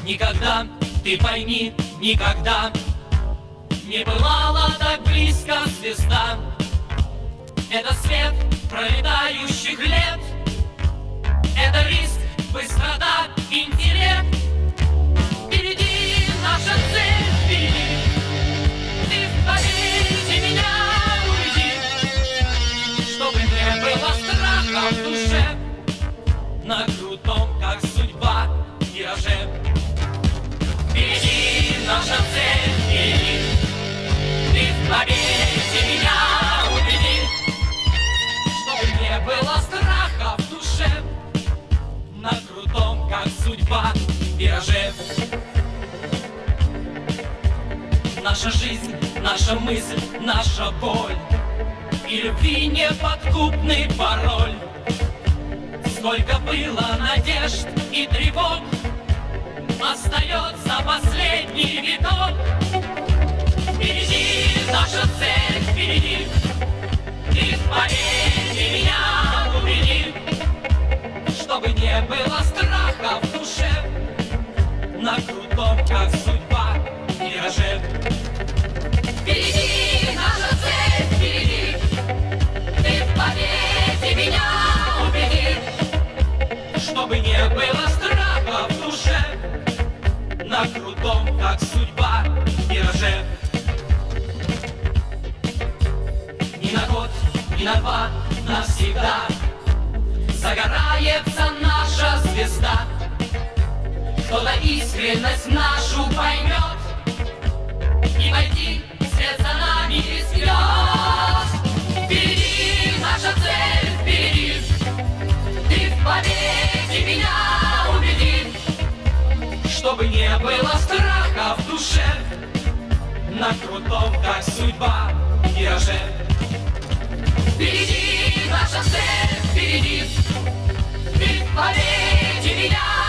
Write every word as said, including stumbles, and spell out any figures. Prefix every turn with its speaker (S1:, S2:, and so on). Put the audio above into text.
S1: Никогда, ты пойми, никогда не бывала так близко звезда. Это свет пролетающих лет, это риск, быстрота, интеллект. Впереди наша цель, впереди. Ты поверьте меня, уйди, чтобы не было страха в душе на крутом, как судьба, вираже. Впереди наша цель, впереди. Ты поверьте меня, убеди, чтобы не было страха в душе на крутом, как судьба, вираже. Наша жизнь, наша мысль, наша боль и любви неподкупный пароль. Сколько было надежд и тревог, остается последний виток. Впереди наша цель, впереди. Ты поверьте меня, убеди, чтобы не было страха в душе на крутом, как судьба, вираже. Впереди наша цель, впереди. Ты поверьте меня, убеди, чтобы не было страха в душе на крутом, как судьба, вираже. Ни на год, ни на два, навсегда загорается наша звезда. Кто-то искренность нашу поймет и войти вслед за нами рискнет. Впереди наша цель, впереди. Ты поверьте меня, убеди, чтобы не было страха в душе на крутом, как судьба, вираже. Впереди наша цель, впереди. Ты поверьте меня,